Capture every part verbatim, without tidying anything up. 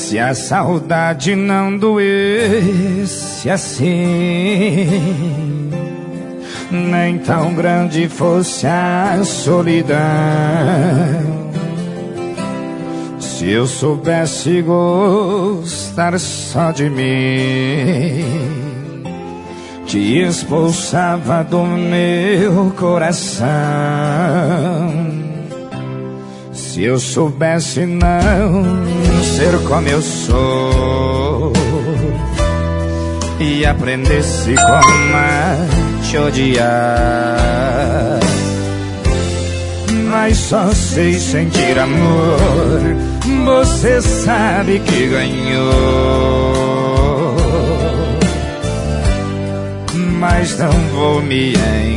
Se a saudade não doesse assim, nem tão grande fosse a solidão, se eu soubesse gostar só de mim, te expulsava do meu coração. Se eu soubesse não ser como eu sou e aprendesse como a te odiar, mas só sei sentir amor, você sabe que ganhou, mas não vou me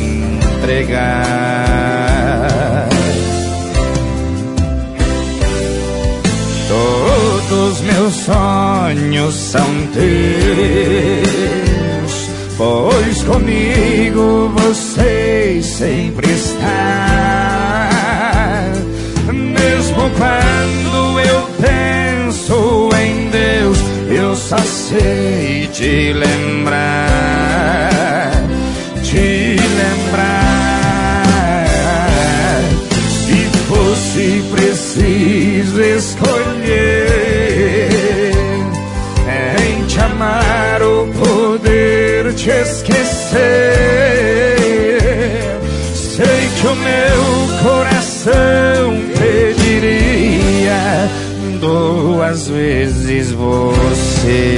entregar. Todos meus sonhos são teus, pois comigo você sempre está. Mesmo quando eu penso em Deus, eu só sei te lembrar, te lembrar. Se fosse preciso escolher em te amar ou poder te esquecer, sei que o meu coração pediria duas vezes você.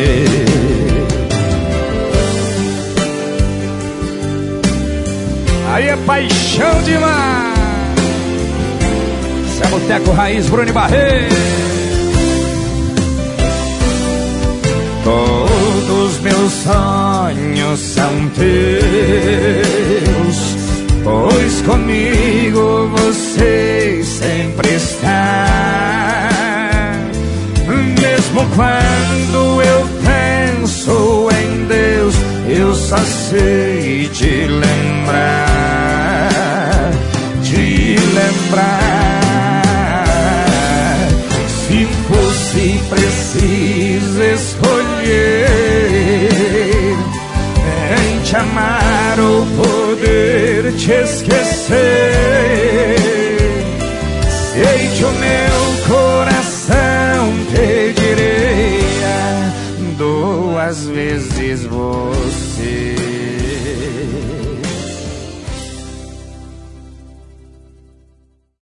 Aí é paixão demais. Esse é Boteco Raiz, Bruno Barreto. Todos meus sonhos são teus, pois comigo você sempre está. Mesmo quando eu penso em Deus, eu só sei te lembrar, te lembrar. Se fosse preciso escolher em te amar ou poder te esquecer,